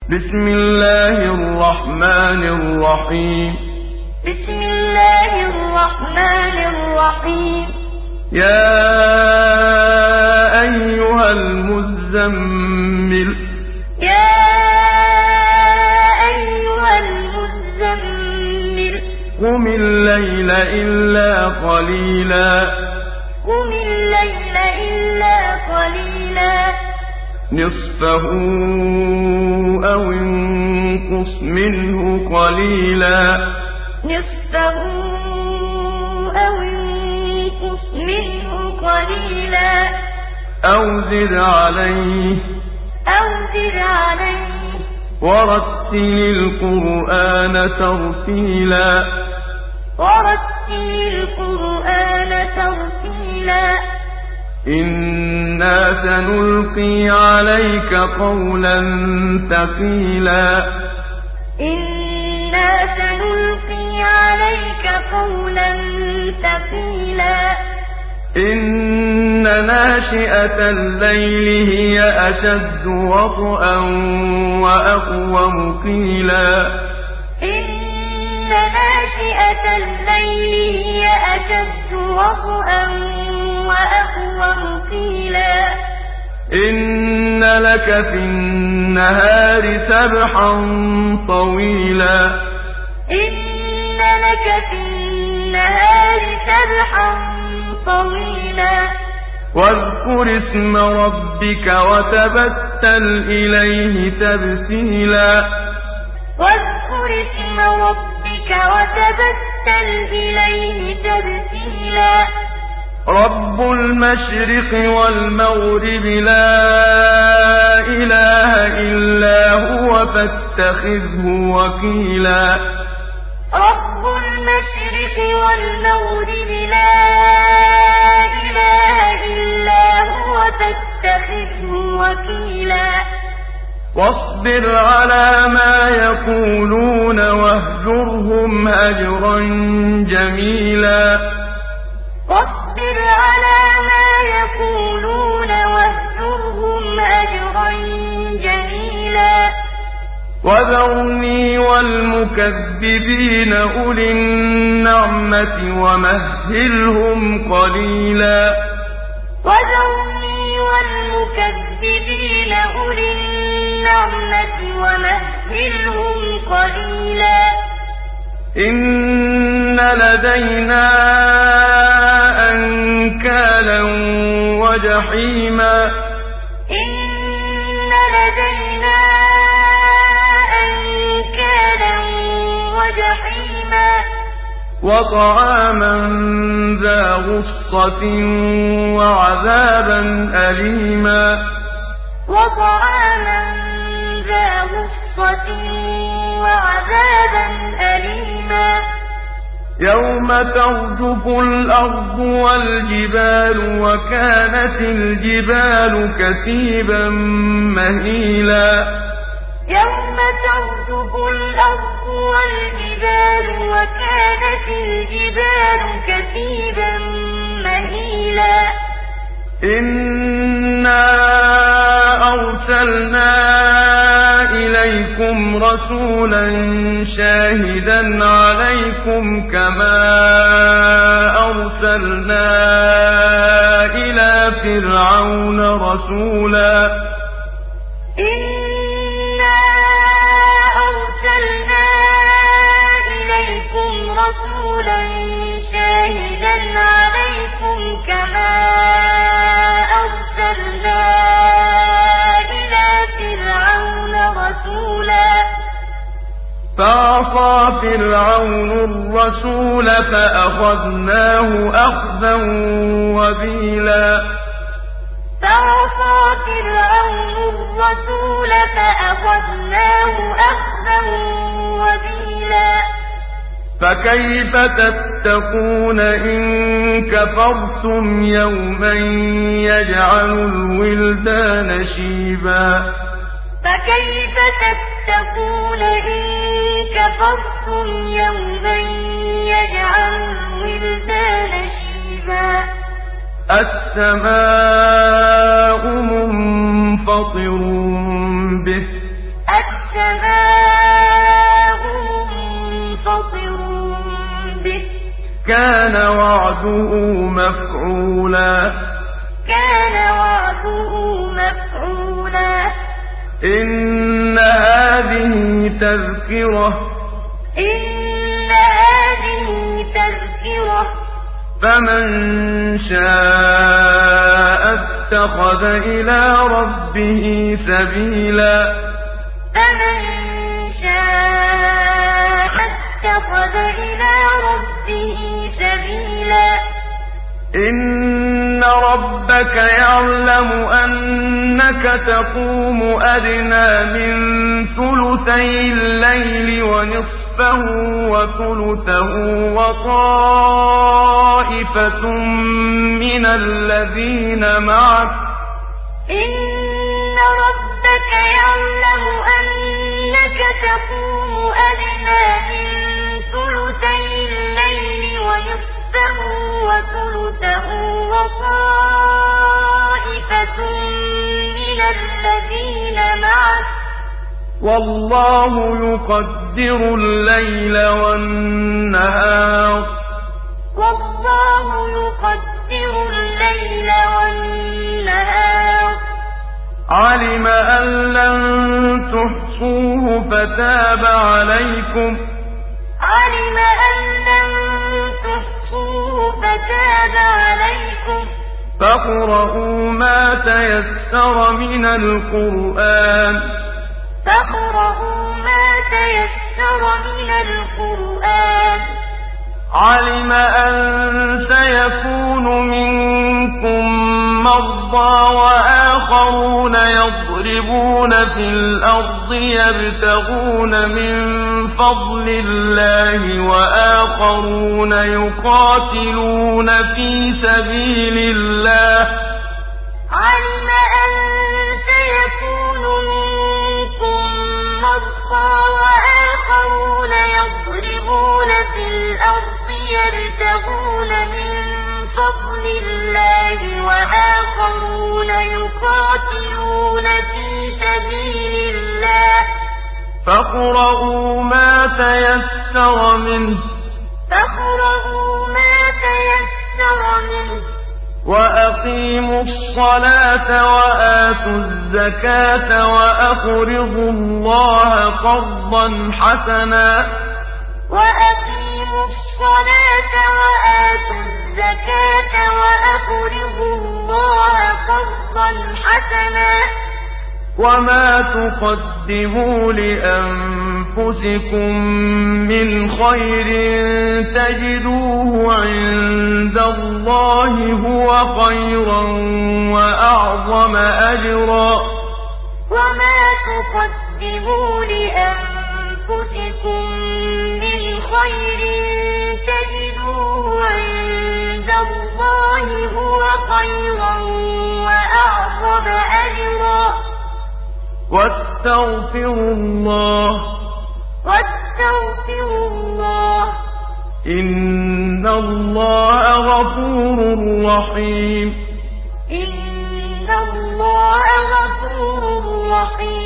بسم الله الرحمن الرحيم بسم الله الرحمن الرحيم يا أيها المزمل يا أيها المزمل قم الليل إلا قليلا قم الليل إلا قليلا نصفه أو انقص منه قليلا نصفه أو انقص منه قليلا أو زد عليه ورتل القرآن ترتيلا إنا سنلقي عليك قولا ثقيلا إن ناشئة الليل هي أشد وطئا وأقوم قيلا إن ناشئة الليل هي أشد وطئا وأقوم قيلا إن لك في النهار سبحا طويلا إن لك في النهار سبحا طويلا واذكر اسم ربك وتبتل إليه تبتيلا واذكر اسم ربك وتبتل إليه تبتيلا رب المشرق والمغرب لا إله إلا هو فاتخذه وكيلا رب المشرق والمغرب لا إله إلا هو فاتخذه وكيلا واصبر على ما يقولون واهجرهم هجرا جميلا واصبر على ما يقولون واهجرهم هجرا جميلا وذرني والمكذبين أولي النعمة ومهلهم قليلا وذرني والمكذبين أولي النعمة ومهلهم قليلا إن لدينا أنكالا وجحيما إن لدينا أنكالا وجحيما وطعاما ذا غصة وعذابا أليما وطعاما ذا غصة وعذابا أليما يوم ترجف الأرض والجبال وكانت الجبال كثيبا مهيلا يوم ترجف الأرض والجبال وكانت الجبال كثيبا مهيلا إنا أرسلنا إليكم رسولا شاهدا عليكم كما أرسلنا إلى فرعون رسولا إنا أرسلنا إليكم رسولا شاهدا عليكم كما أرسلنا إلى فرعون رسولا فعصى فرعون الرسول فأخذناه أخذا وبيلا فعصى فرعون الرسول فأخذناه أخذا وبيلا فكيف تتقون إن كفرتم يوما يجعل الولدان شيبا فكيف تتقون إن كفرتم يوما يجعل الولدان شيبا السماء منفطر به والسماء منفطر به كان وعده مفعولا كان وعده مفعولا إن هذه تذكرة فمن شاء اتخذ إلى ربه سبيلا فمن شاء اتخذ إلى ربه سبيلا إن ربك يعلم أنك تقوم أدنى من ثلثي الليل ونصفه وثلثه وطائفة من الذين معك إن ربك يعلم أنك تقوم أدنى من ثلثي الليل ونصفه وثلثه وطائفة من الذين معك والله يقدر الليل والنهار والله يقدر الليل والنهار علم أن لن تحصوه فتاب عليكم علم أن لن تحصوه فتاب عليكم فاقرؤوا ما تيسر من القرآن فاقرؤوا ما تيسر من القرآن علم أن سيكون منكم مرضى وآخرون يضربون في الأرض يبتغون من فضل الله وآخرون يقاتلون في سبيل الله علم أن سيكون منكم مرضى وآخرون يضربون في الأرض يبتغون من فضل الله وآخرون يقاتلون في سبيل الله فاقرؤوا ما تيسر منه وأقيموا الصلاة وآتوا الزكاة وأقرضوا الله قرضا حسنا وأقيموا الصلاة وآتوا الزكاة وأقرضوا الله قرضا حسنا وما تقدموا لأنفسكم من خير تجدوه عند الله هو خيرا وأعظم أجرا وما تقدموا لأنفسكم من خير تجدوه عند الله هو خيرا وأعظم أجرا واستغفروا الله إن الله غفور رحيم إن الله غفور رحيم